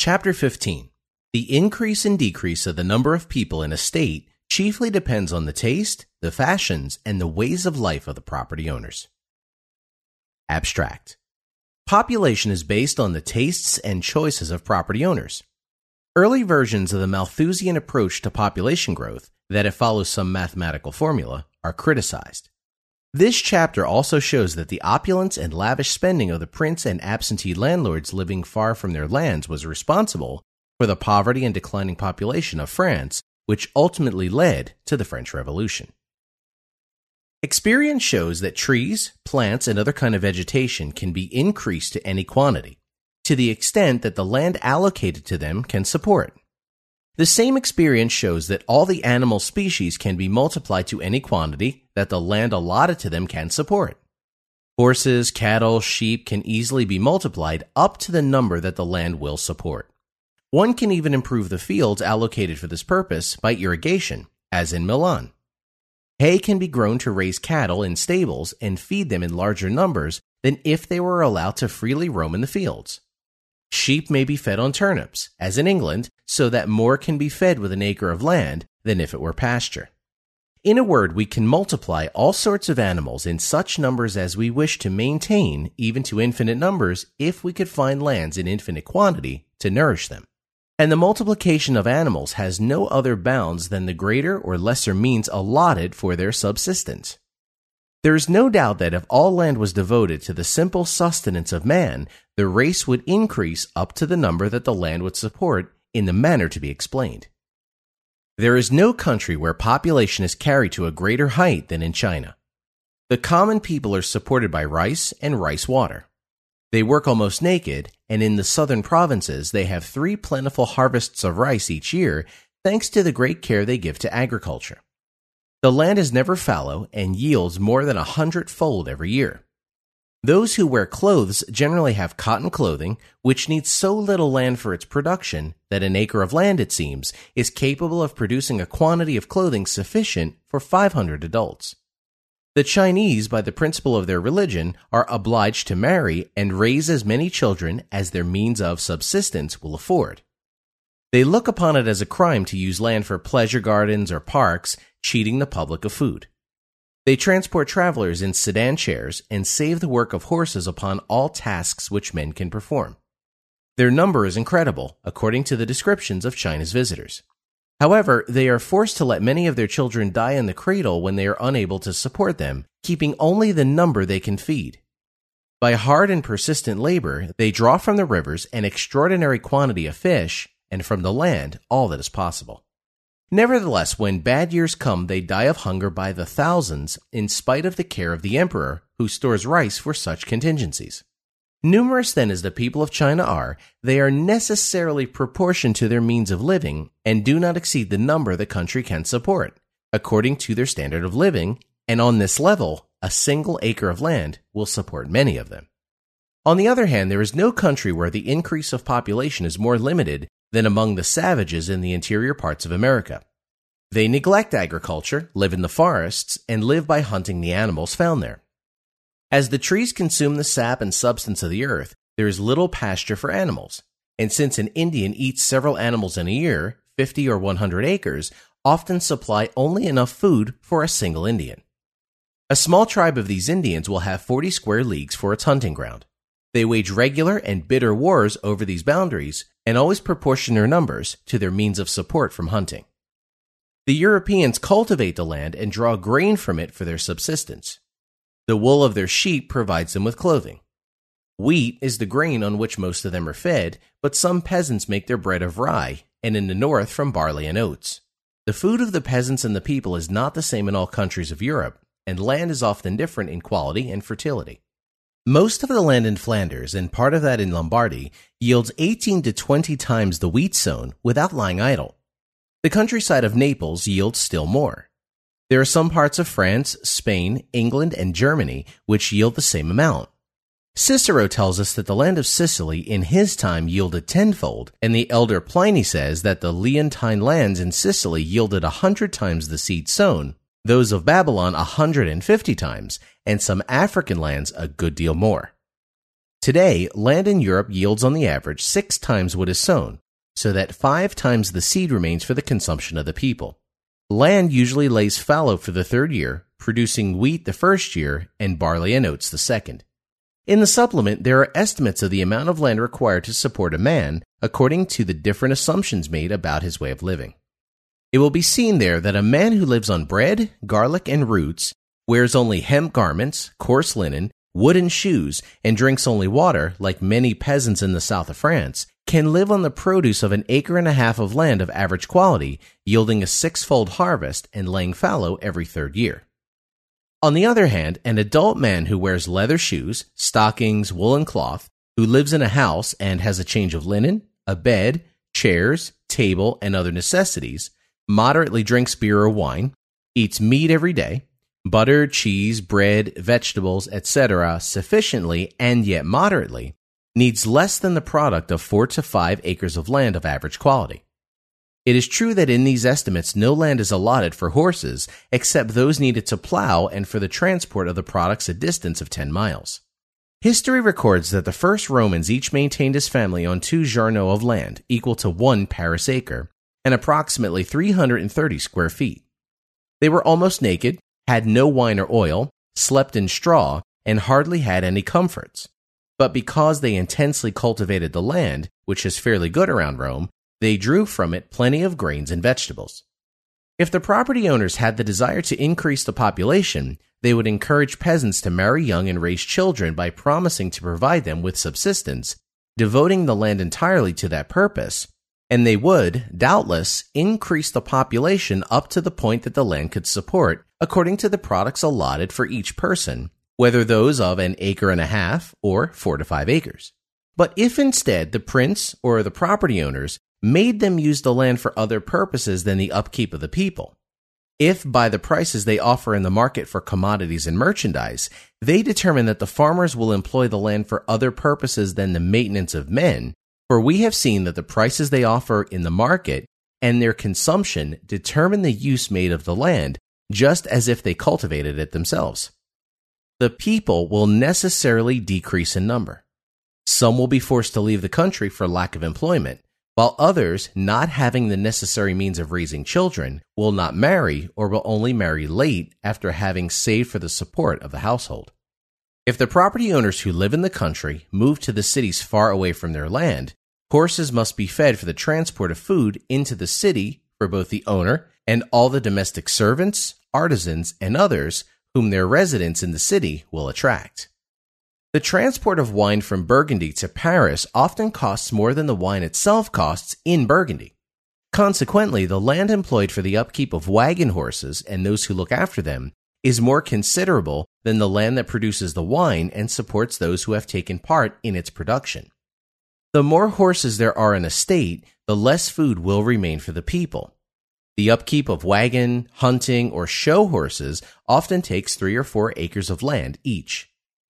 Chapter 15. The increase and decrease of the number of people in a state chiefly depends on the taste, the fashions, and the ways of life of the property owners. Abstract. Population is based on the tastes and choices of property owners. Early versions of the Malthusian approach to population growth, that it follows some mathematical formula, are criticized. This chapter also shows that the opulence and lavish spending of the prince and absentee landlords living far from their lands was responsible for the poverty and declining population of France, which ultimately led to the French Revolution. Experience shows that trees, plants, and other kind of vegetation can be increased to any quantity, to the extent that the land allocated to them can support. The same experience shows that all the animal species can be multiplied to any quantity that the land allotted to them can support. Horses, cattle, sheep can easily be multiplied up to the number that the land will support. One can even improve the fields allocated for this purpose by irrigation, as in Milan. Hay can be grown to raise cattle in stables and feed them in larger numbers than if they were allowed to freely roam in the fields. Sheep may be fed on turnips, as in England, so that more can be fed with an acre of land than if it were pasture. In a word, we can multiply all sorts of animals in such numbers as we wish to maintain, even to infinite numbers, if we could find lands in infinite quantity to nourish them. And the multiplication of animals has no other bounds than the greater or lesser means allotted for their subsistence. There is no doubt that if all land was devoted to the simple sustenance of man, the race would increase up to the number that the land would support in the manner to be explained. There is no country where population is carried to a greater height than in China. The common people are supported by rice and rice water. They work almost naked, and in the southern provinces they have 3 plentiful harvests of rice each year thanks to the great care they give to agriculture. The land is never fallow and yields more than 100-fold every year. Those who wear clothes generally have cotton clothing, which needs so little land for its production that an acre of land, it seems, is capable of producing a quantity of clothing sufficient for 500 adults. The Chinese, by the principle of their religion, are obliged to marry and raise as many children as their means of subsistence will afford. They look upon it as a crime to use land for pleasure gardens or parks, cheating the public of food. They transport travelers in sedan chairs and save the work of horses upon all tasks which men can perform. Their number is incredible, according to the descriptions of China's visitors. However, they are forced to let many of their children die in the cradle when they are unable to support them, keeping only the number they can feed. By hard and persistent labor, they draw from the rivers an extraordinary quantity of fish, and from the land all that is possible. Nevertheless, when bad years come, they die of hunger by the thousands, in spite of the care of the emperor, who stores rice for such contingencies. Numerous then as the people of China are, they are necessarily proportioned to their means of living, and do not exceed the number the country can support, according to their standard of living, and on this level, a single acre of land will support many of them. On the other hand, there is no country where the increase of population is more limited than among the savages in the interior parts of America. They neglect agriculture, live in the forests, and live by hunting the animals found there. As the trees consume the sap and substance of the earth, there is little pasture for animals, and since an Indian eats several animals in a year, 50 or 100 acres often supply only enough food for a single Indian. A small tribe of these Indians will have 40 square leagues for its hunting ground. They wage regular and bitter wars over these boundaries and always proportion their numbers to their means of support from hunting. The Europeans cultivate the land and draw grain from it for their subsistence. The wool of their sheep provides them with clothing. Wheat is the grain on which most of them are fed, but some peasants make their bread of rye, and in the north from barley and oats. The food of the peasants and the people is not the same in all countries of Europe, and land is often different in quality and fertility. Most of the land in Flanders, and part of that in Lombardy, yields 18 to 20 times the wheat sown without lying idle. The countryside of Naples yields still more. There are some parts of France, Spain, England, and Germany which yield the same amount. Cicero tells us that the land of Sicily in his time yielded tenfold, and the elder Pliny says that the Leontine lands in Sicily yielded 100 times the seed sown, those of Babylon 150 times, and some African lands a good deal more. Today, land in Europe yields on the average 6 times what is sown, so that 5 times the seed remains for the consumption of the people. Land usually lays fallow for the 3rd year, producing wheat the 1st year and barley and oats the 2nd. In the supplement, there are estimates of the amount of land required to support a man according to the different assumptions made about his way of living. It will be seen there that a man who lives on bread, garlic, and roots, wears only hemp garments, coarse linen, wooden shoes, and drinks only water, like many peasants in the south of France, can live on the produce of an acre and a half of land of average quality, yielding a 6-fold harvest and laying fallow every 3rd year. On the other hand, an adult man who wears leather shoes, stockings, woolen cloth, who lives in a house and has a change of linen, a bed, chairs, table, and other necessities, moderately drinks beer or wine, eats meat every day, butter, cheese, bread, vegetables, etc. sufficiently and yet moderately, needs less than the product of 4 to 5 acres of land of average quality. It is true that in these estimates no land is allotted for horses except those needed to plow and for the transport of the products a distance of 10 miles. History records that the first Romans each maintained his family on 2 jarnots of land, equal to 1 Paris acre, and approximately 330 square feet. They were almost naked, had no wine or oil, slept in straw, and hardly had any comforts. But because they intensely cultivated the land, which is fairly good around Rome, they drew from it plenty of grains and vegetables. If the property owners had the desire to increase the population, they would encourage peasants to marry young and raise children by promising to provide them with subsistence, devoting the land entirely to that purpose, and they would, doubtless, increase the population up to the point that the land could support according to the products allotted for each person, whether those of an acre and a half or 4 to 5 acres. But if instead the prince or the property owners made them use the land for other purposes than the upkeep of the people, if by the prices they offer in the market for commodities and merchandise, they determine that the farmers will employ the land for other purposes than the maintenance of men, for we have seen that the prices they offer in the market and their consumption determine the use made of the land, just as if they cultivated it themselves. The people will necessarily decrease in number. Some will be forced to leave the country for lack of employment, while others, not having the necessary means of raising children, will not marry or will only marry late after having saved for the support of the household. If the property owners who live in the country move to the cities far away from their land, horses must be fed for the transport of food into the city for both the owner and all the domestic servants, artisans, and others whom their residence in the city will attract. The transport of wine from Burgundy to Paris often costs more than the wine itself costs in Burgundy. Consequently, the land employed for the upkeep of wagon horses and those who look after them is more considerable than the land that produces the wine and supports those who have taken part in its production. The more horses there are in a state, the less food will remain for the people. The upkeep of wagon, hunting, or show horses often takes 3 or 4 acres of land each.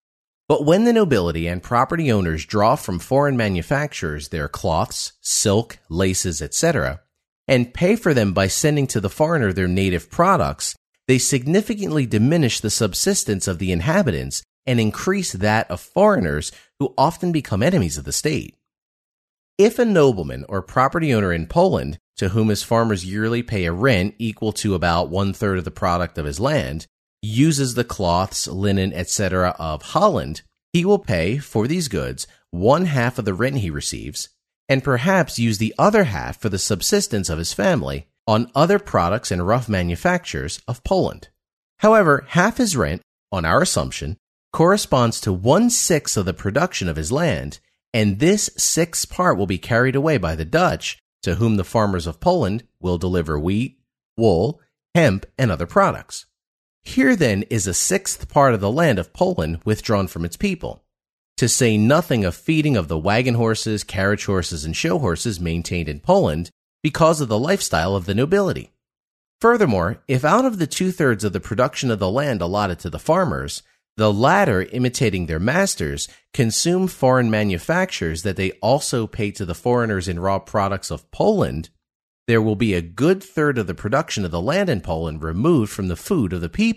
But when the nobility and property owners draw from foreign manufacturers their cloths, silk, laces, etc., and pay for them by sending to the foreigner their native products, they significantly diminish the subsistence of the inhabitants and increase that of foreigners who often become enemies of the state. If a nobleman or property owner in Poland, to whom his farmers yearly pay a rent equal to about 1/3 of the product of his land, uses the cloths, linen, etc. of Holland, he will pay for these goods 1/2 of the rent he receives, and perhaps use the other half for the subsistence of his family on other products and rough manufactures of Poland. However, half his rent, on our assumption, corresponds to 1/6 of the production of his land, and this 6th part will be carried away by the Dutch, to whom the farmers of Poland will deliver wheat, wool, hemp, and other products. Here then is a 6th part of the land of Poland withdrawn from its people, to say nothing of feeding of the wagon horses, carriage horses, and show horses maintained in Poland because of the lifestyle of the nobility. Furthermore, if out of the 2/3 of the production of the land allotted to the farmers, the latter, imitating their masters, consume foreign manufactures that they also pay to the foreigners in raw products of Poland, there will be a good third of the production of the land in Poland removed from the food of the people,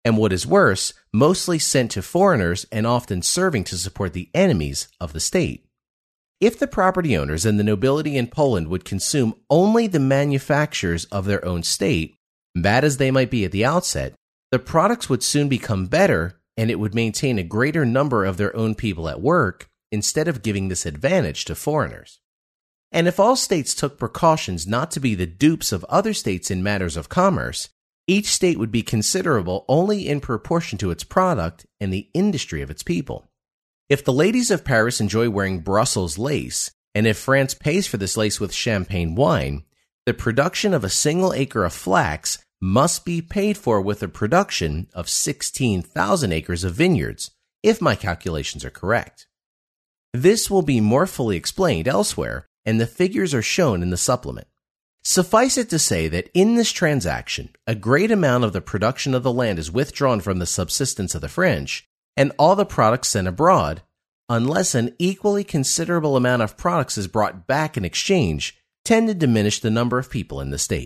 and what is worse, mostly sent to foreigners and often serving to support the enemies of the state. If the property owners and the nobility in Poland would consume only the manufactures of their own state, bad as they might be at the outset, the products would soon become better and it would maintain a greater number of their own people at work instead of giving this advantage to foreigners. And if all states took precautions not to be the dupes of other states in matters of commerce, each state would be considerable only in proportion to its product and the industry of its people. If the ladies of Paris enjoy wearing Brussels lace, and if France pays for this lace with champagne wine, the production of a single acre of flax must be paid for with the production of 16,000 acres of vineyards, if my calculations are correct. This will be more fully explained elsewhere, and the figures are shown in the supplement. Suffice it to say that in this transaction, a great amount of the production of the land is withdrawn from the subsistence of the French, and all the products sent abroad, unless an equally considerable amount of products is brought back in exchange, tend to diminish the number of people in the state.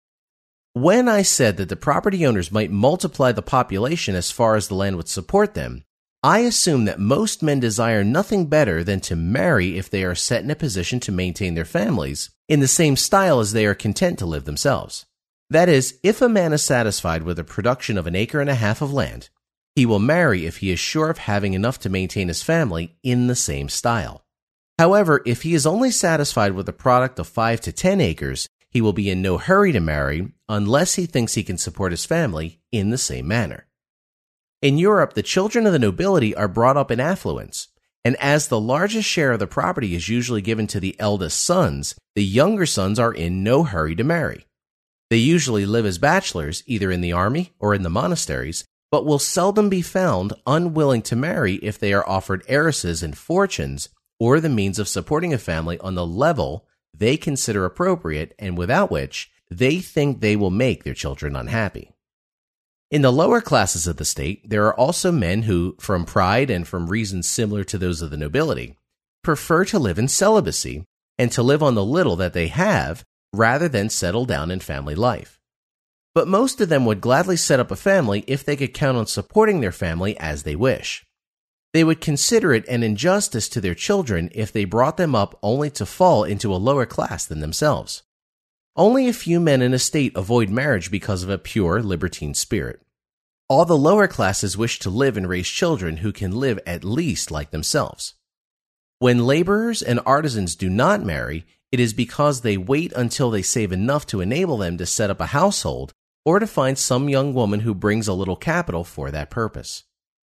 When I said that the property owners might multiply the population as far as the land would support them, I assume that most men desire nothing better than to marry if they are set in a position to maintain their families in the same style as they are content to live themselves. That is, if a man is satisfied with the production of 1.5 acres of land, he will marry if he is sure of having enough to maintain his family in the same style. However, if he is only satisfied with a product of 5 to 10 acres, he will be in no hurry to marry unless he thinks he can support his family in the same manner. In Europe, the children of the nobility are brought up in affluence, and as the largest share of the property is usually given to the eldest sons, the younger sons are in no hurry to marry. They usually live as bachelors, either in the army or in the monasteries, but will seldom be found unwilling to marry if they are offered heiresses and fortunes or the means of supporting a family on the level they consider appropriate and without which they think they will make their children unhappy. In the lower classes of the state, there are also men who, from pride and from reasons similar to those of the nobility, prefer to live in celibacy and to live on the little that they have rather than settle down in family life. But most of them would gladly set up a family if they could count on supporting their family as they wish. They would consider it an injustice to their children if they brought them up only to fall into a lower class than themselves. Only a few men in a state avoid marriage because of a pure libertine spirit. All the lower classes wish to live and raise children who can live at least like themselves. When laborers and artisans do not marry, it is because they wait until they save enough to enable them to set up a household or to find some young woman who brings a little capital for that purpose.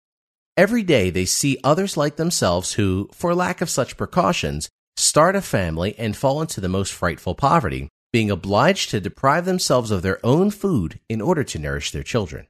Every day they see others like themselves who, for lack of such precautions, start a family and fall into the most frightful poverty, being obliged to deprive themselves of their own food in order to nourish their children.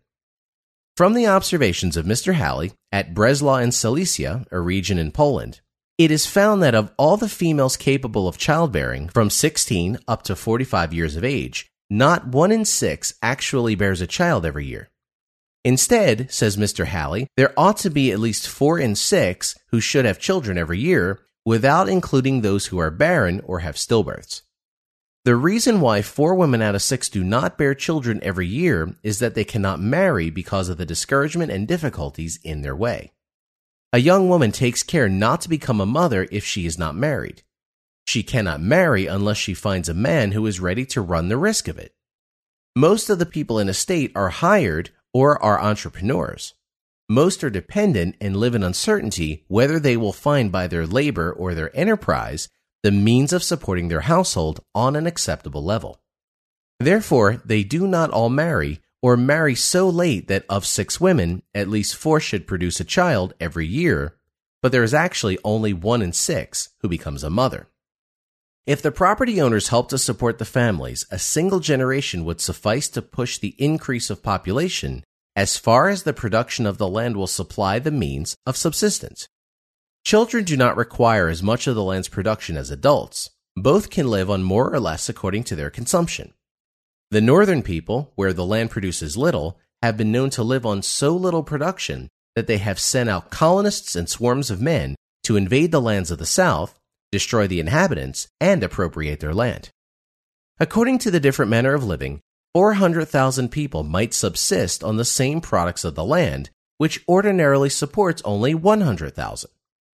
From the observations of Mr. Halley at Breslau in Silesia, a region in Poland, it is found that of all the females capable of childbearing from 16 up to 45 years of age, not 1 in 6 actually bears a child every year. Instead, says Mr. Halley, there ought to be at least 4 in 6 who should have children every year, without including those who are barren or have stillbirths. The reason why 4 women out of 6 do not bear children every year is that they cannot marry because of the discouragement and difficulties in their way. A young woman takes care not to become a mother if she is not married. She cannot marry unless she finds a man who is ready to run the risk of it. Most of the people in a state are hired or are entrepreneurs. Most are dependent and live in uncertainty whether they will find by their labor or their enterprise the means of supporting their household on an acceptable level. Therefore, they do not all marry, or marry so late that of 6 women, at least 4 should produce a child every year, but there is actually only 1 in 6 who becomes a mother. If the property owners help to support the families, a single generation would suffice to push the increase of population as far as the production of the land will supply the means of subsistence. Children do not require as much of the land's production as adults. Both can live on more or less according to their consumption. The northern people, where the land produces little, have been known to live on so little production that they have sent out colonists and swarms of men to invade the lands of the south, destroy the inhabitants, and appropriate their land. According to the different manner of living, 400,000 people might subsist on the same products of the land, which ordinarily supports only 100,000.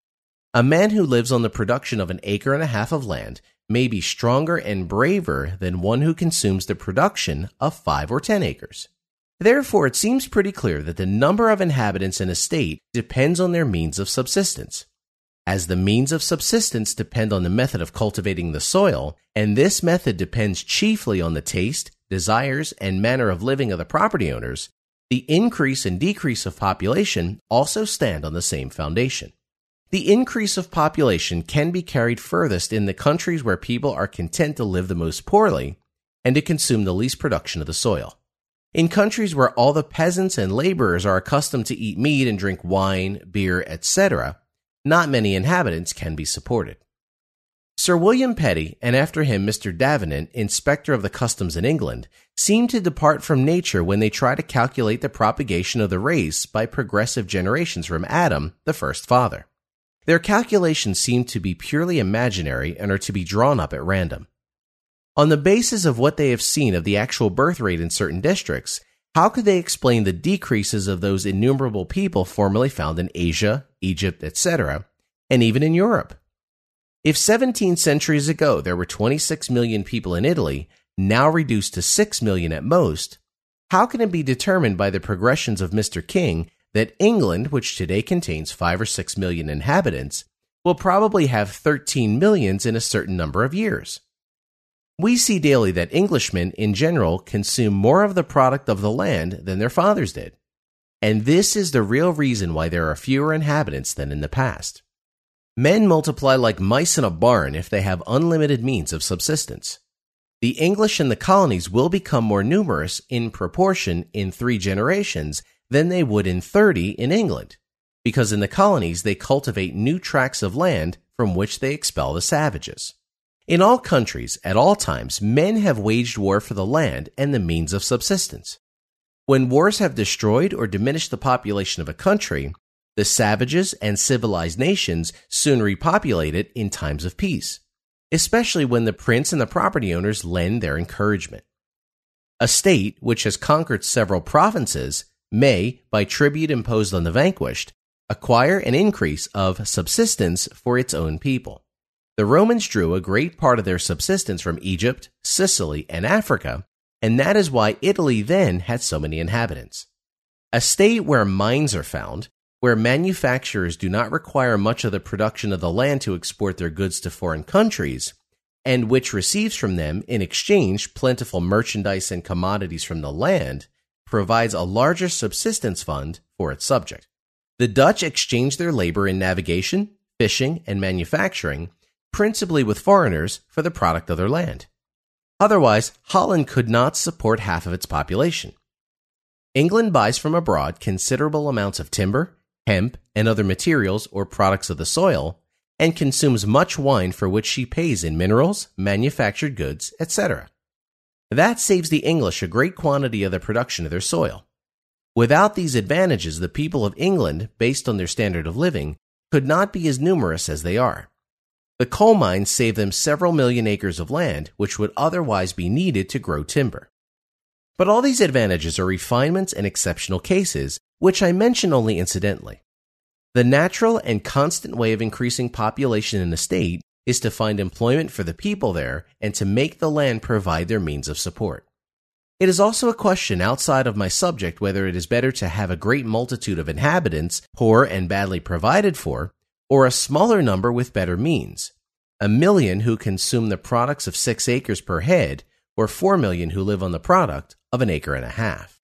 A man who lives on the production of an acre and a half of land may be stronger and braver than one who consumes the production of 5 or 10 acres. Therefore, it seems pretty clear that the number of inhabitants in a state depends on their means of subsistence. As the means of subsistence depend on the method of cultivating the soil, and this method depends chiefly on the taste, desires, and manner of living of the property owners, the increase and decrease of population also stand on the same foundation. The increase of population can be carried furthest in the countries where people are content to live the most poorly and to consume the least production of the soil. In countries where all the peasants and laborers are accustomed to eat meat and drink wine, beer, etc., not many inhabitants can be supported. Sir William Petty, and after him Mr. Davenant, Inspector of the Customs in England, seem to depart from nature when they try to calculate the propagation of the race by progressive generations from Adam, the first father. Their calculations seem to be purely imaginary and are to be drawn up at random. On the basis of what they have seen of the actual birth rate in certain districts, how could they explain the decreases of those innumerable people formerly found in Asia, Egypt, etc., and even in Europe? If 17 centuries ago there were 26 million people in Italy, now reduced to 6 million at most, how can it be determined by the progressions of Mr. King that England, which today contains 5 or 6 million inhabitants, will probably have 13 millions in a certain number of years? We see daily that Englishmen in general consume more of the product of the land than their fathers did. And this is the real reason why there are fewer inhabitants than in the past. Men multiply like mice in a barn if they have unlimited means of subsistence. The English in the colonies will become more numerous in proportion in 3 generations than they would in 30 in England, because in the colonies they cultivate new tracts of land from which they expel the savages. In all countries, at all times, men have waged war for the land and the means of subsistence. When wars have destroyed or diminished the population of a country, the savages and civilized nations soon repopulate it in times of peace, especially when the prince and the property owners lend their encouragement. A state which has conquered several provinces may, by tribute imposed on the vanquished, acquire an increase of subsistence for its own people. The Romans drew a great part of their subsistence from Egypt, Sicily, and Africa, and that is why Italy then had so many inhabitants. A state where mines are found, where manufacturers do not require much of the production of the land to export their goods to foreign countries, and which receives from them in exchange plentiful merchandise and commodities from the land, provides a larger subsistence fund for its subject. The Dutch exchanged their labor in navigation, fishing, and manufacturing, principally with foreigners, for the product of their land. Otherwise, Holland could not support half of its population. England buys from abroad considerable amounts of timber, hemp, and other materials or products of the soil, and consumes much wine for which she pays in minerals, manufactured goods, etc. That saves the English a great quantity of the production of their soil. Without these advantages, the people of England, based on their standard of living, could not be as numerous as they are. The coal mines save them several million acres of land, which would otherwise be needed to grow timber. But all these advantages are refinements and exceptional cases, which I mention only incidentally. The natural and constant way of increasing population in a state is to find employment for the people there and to make the land provide their means of support. It is also a question outside of my subject whether it is better to have a great multitude of inhabitants, poor and badly provided for, or a smaller number with better means, 1 million who consume the products of 6 acres per head, or 4 million who live on the product of an acre and a half.